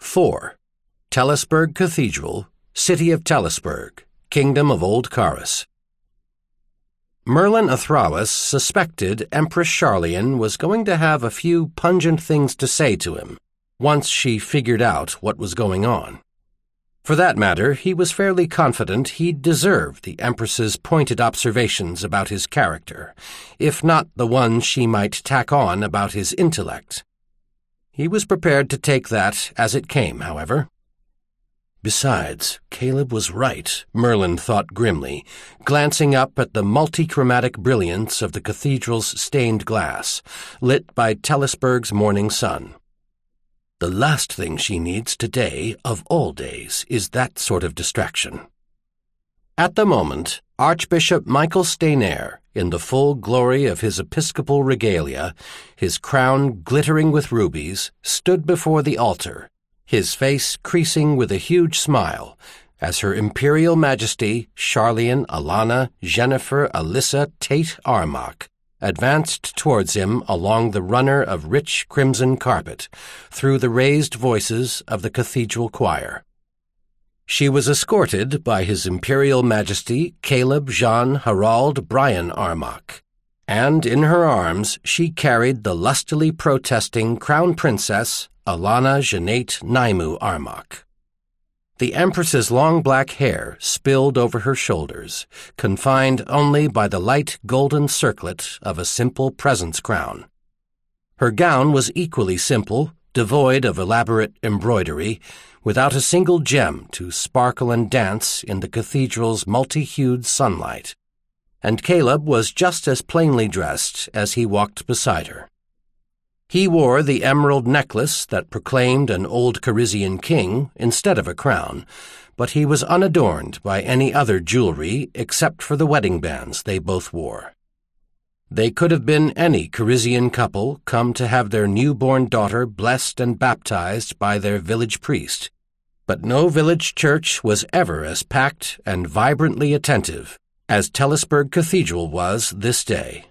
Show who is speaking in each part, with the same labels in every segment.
Speaker 1: 4. Telesburg Cathedral, City of Telesburg, Kingdom of Old Caris. Merlin Athrawis suspected Empress Sharlayan was going to have a few pungent things to say to him once she figured out what was going on. For that matter, he was fairly confident he'd deserve the Empress's pointed observations about his character, if not the ones she might tack on about his intellect. He was prepared to take that as it came, however. Besides, Caleb was right, Merlin thought grimly, glancing up at the multichromatic brilliance of the cathedral's stained glass, lit by Telesburg's morning sun. The last thing she needs today, of all days, is that sort of distraction. At the moment, Archbishop Michael Staynaire, in the full glory of his episcopal regalia, his crown glittering with rubies, stood before the altar, his face creasing with a huge smile, as Her Imperial Majesty Sharlayan Alana Jennifer Alyssa Tate Armagh advanced towards him along the runner of rich crimson carpet, through the raised voices of the cathedral choir. She was escorted by His Imperial Majesty Caleb Jean Harald Brian Armagh, and in her arms she carried the lustily protesting Crown Princess Alana Jeanette Naimu Armagh. The Empress's long black hair spilled over her shoulders, confined only by the light golden circlet of a simple presence crown. Her gown was equally simple, devoid of elaborate embroidery, without a single gem to sparkle and dance in the cathedral's multi-hued sunlight. And Caleb was just as plainly dressed as he walked beside her. He wore the emerald necklace that proclaimed an old Carisian king instead of a crown, but he was unadorned by any other jewelry except for the wedding bands they both wore. They could have been any Carisian couple come to have their newborn daughter blessed and baptized by their village priest, but no village church was ever as packed and vibrantly attentive as Telesburg Cathedral was this day.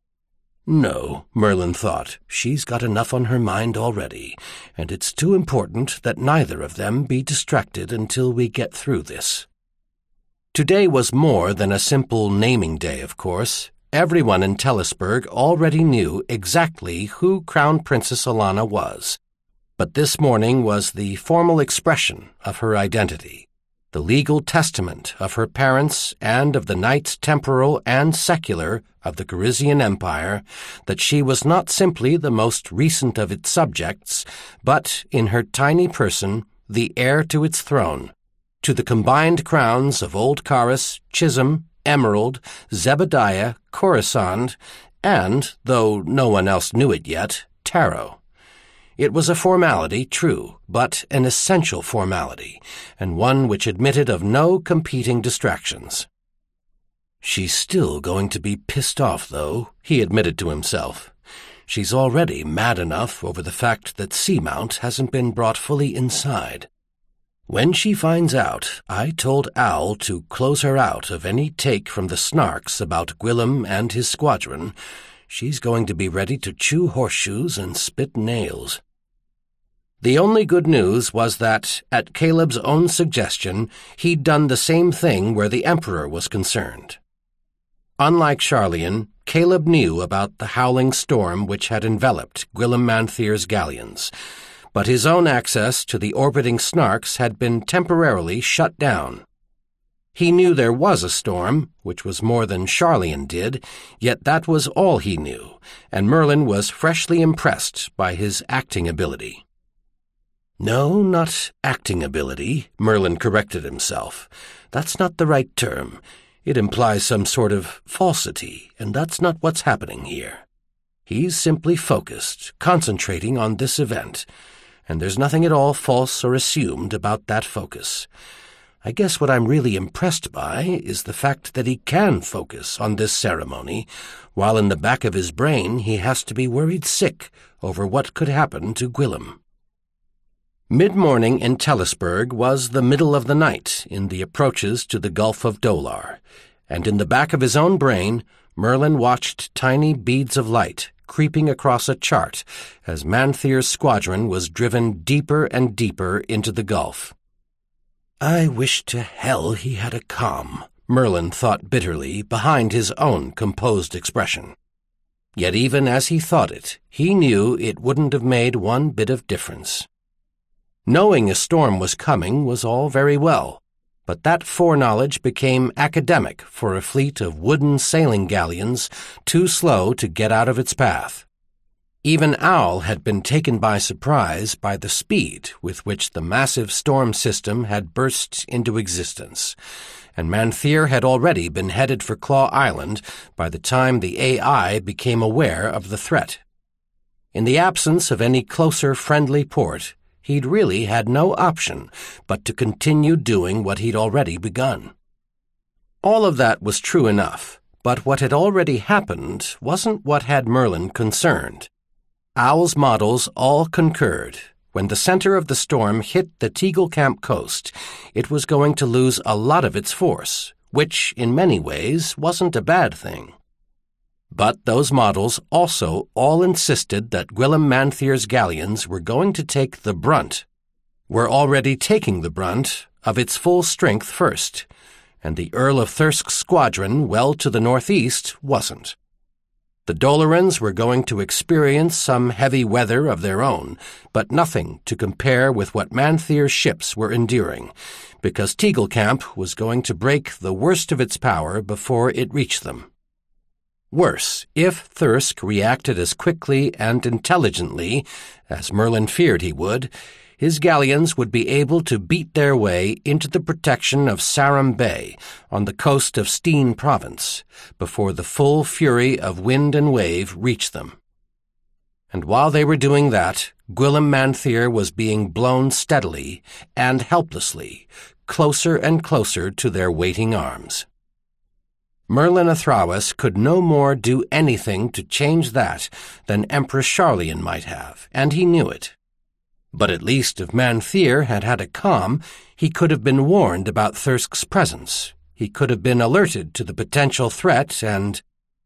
Speaker 1: No, Merlin thought, she's got enough on her mind already, and it's too important that neither of them be distracted until we get through this. Today was more than a simple naming day, of course. Everyone in Telesburg already knew exactly who Crown Princess Alana was, but this morning was the formal expression of her identity, the legal testament of her parents and of the knights temporal and secular of the Carisian Empire that she was not simply the most recent of its subjects, but, in her tiny person, the heir to its throne, to the combined crowns of Old Caris, Chisholm, Emerald, Zebediah, Coruscant, and, though no one else knew it yet, Taro. It was a formality, true, but an essential formality, and one which admitted of no competing distractions. She's still going to be pissed off, though, he admitted to himself. She's already mad enough over the fact that Seamount hasn't been brought fully inside. When she finds out, I told Owl to close her out of any take from the Snarks about Gwillem and his squadron. She's going to be ready to chew horseshoes and spit nails. The only good news was that, at Caleb's own suggestion, he'd done the same thing where the Emperor was concerned. Unlike Sharlayan, Caleb knew about the howling storm which had enveloped Gwillem Manthir's galleons, but his own access to the orbiting Snarks had been temporarily shut down. He knew there was a storm, which was more than Sharlayan did, yet that was all he knew, and Merlin was freshly impressed by his acting ability. No, not acting ability, Merlin corrected himself. That's not the right term. It implies some sort of falsity, and that's not what's happening here. He's simply focused, concentrating on this event, and there's nothing at all false or assumed about that focus. I guess what I'm really impressed by is the fact that he can focus on this ceremony, while in the back of his brain he has to be worried sick over what could happen to Gwillem. Mid-morning in Telesburg was the middle of the night in the approaches to the Gulf of Dolar, and in the back of his own brain, Merlin watched tiny beads of light creeping across a chart as Manthir's squadron was driven deeper and deeper into the gulf. "I wish to hell he had a calm," Merlin thought bitterly behind his own composed expression. Yet even as he thought it, he knew it wouldn't have made one bit of difference. Knowing a storm was coming was all very well, but that foreknowledge became academic for a fleet of wooden sailing galleons too slow to get out of its path. Even Owl had been taken by surprise by the speed with which the massive storm system had burst into existence, and Manthir had already been headed for Claw Island by the time the AI became aware of the threat. In the absence of any closer friendly port, he'd really had no option but to continue doing what he'd already begun. All of that was true enough, but what had already happened wasn't what had Merlin concerned. Owl's models all concurred. When the center of the storm hit the Teaglecamp coast, it was going to lose a lot of its force, which, in many ways, wasn't a bad thing. But those models also all insisted that Gwillem Manthir's galleons were going to take the brunt, were already taking the brunt, of its full strength first, and the Earl of Thirsk's squadron well to the northeast wasn't. The Dolorans were going to experience some heavy weather of their own, but nothing to compare with what Manthir's ships were enduring, because Teaglecamp was going to break the worst of its power before it reached them. Worse, if Thirsk reacted as quickly and intelligently as Merlin feared he would, his galleons would be able to beat their way into the protection of Sarum Bay on the coast of Steen Province before the full fury of wind and wave reached them. And while they were doing that, Gwillem Manthir was being blown steadily and helplessly closer and closer to their waiting arms. Merlin Athrawes could no more do anything to change that than Empress Sharlayan might have, and he knew it. But at least if Manthir had had a calm, he could have been warned about Thirsk's presence. He could have been alerted to the potential threat and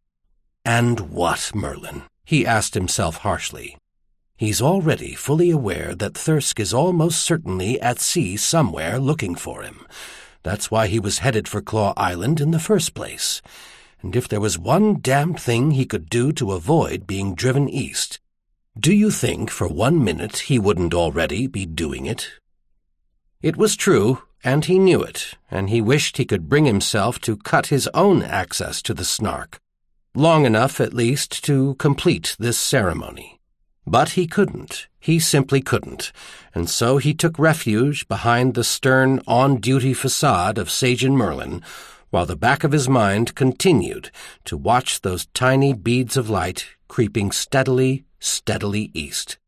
Speaker 1: what, Merlin? He asked himself harshly. He's already fully aware that Thirsk is almost certainly at sea somewhere looking for him. That's why he was headed for Claw Island in the first place. And if there was one damn thing he could do to avoid being driven east, do you think for 1 minute he wouldn't already be doing it? It was true, and he knew it, and he wished he could bring himself to cut his own access to the Snark, long enough at least to complete this ceremony. But he couldn't. He simply couldn't, and so he took refuge behind the stern, on-duty facade of Sajan Merlin, while the back of his mind continued to watch those tiny beads of light creeping steadily east.